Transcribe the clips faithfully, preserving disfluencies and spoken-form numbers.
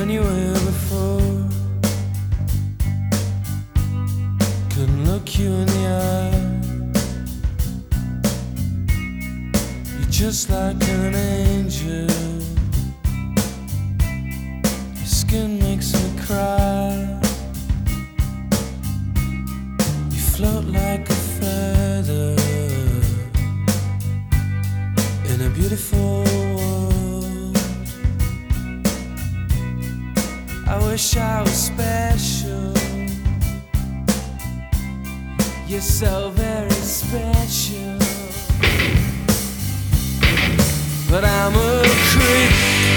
anywhere before. Couldn't look you in the eye. You're just like an angel. Your skin makes me cry. You float like a feather in a beautiful world. I wish I was special. You're so very special. But I'm a creep.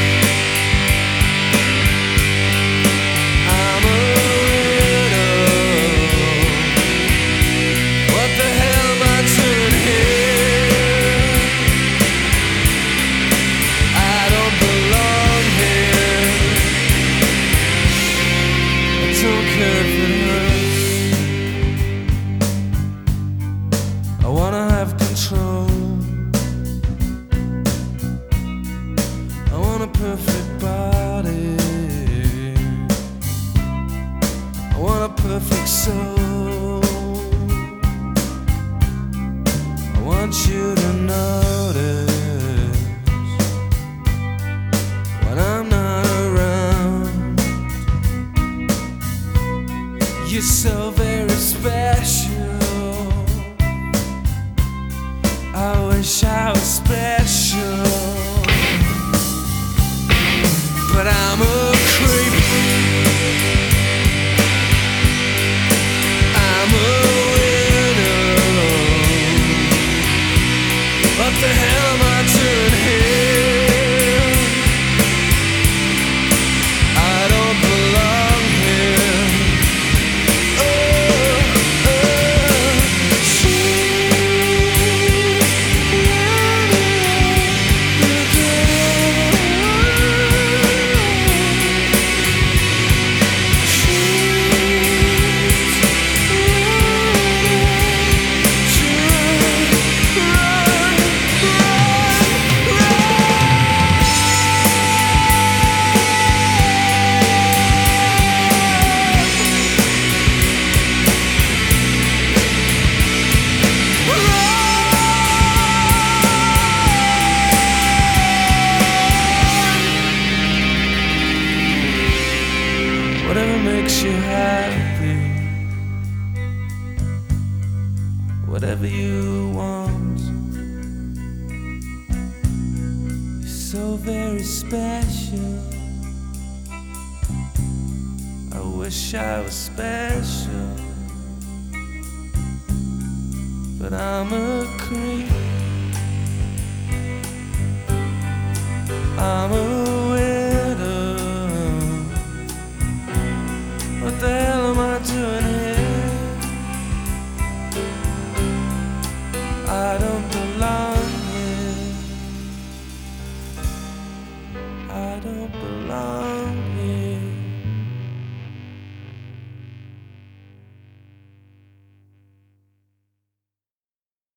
I'm a widow. What the hell am I doing here? I don't belong here. I don't care if it hurts. I wanna have control. I want a perfect body. I want a perfect soul. I want you to notice when I'm not around. You're so very special. I wish I was special. But I'm a creep. I'm a widow. What the hell am I doing here? I don't belong here. Oh, oh, whatever makes you happy, whatever you want. You're so very special. I wish I was special, but I'm a creep. I'm a widow. What the hell am I doing here? I don't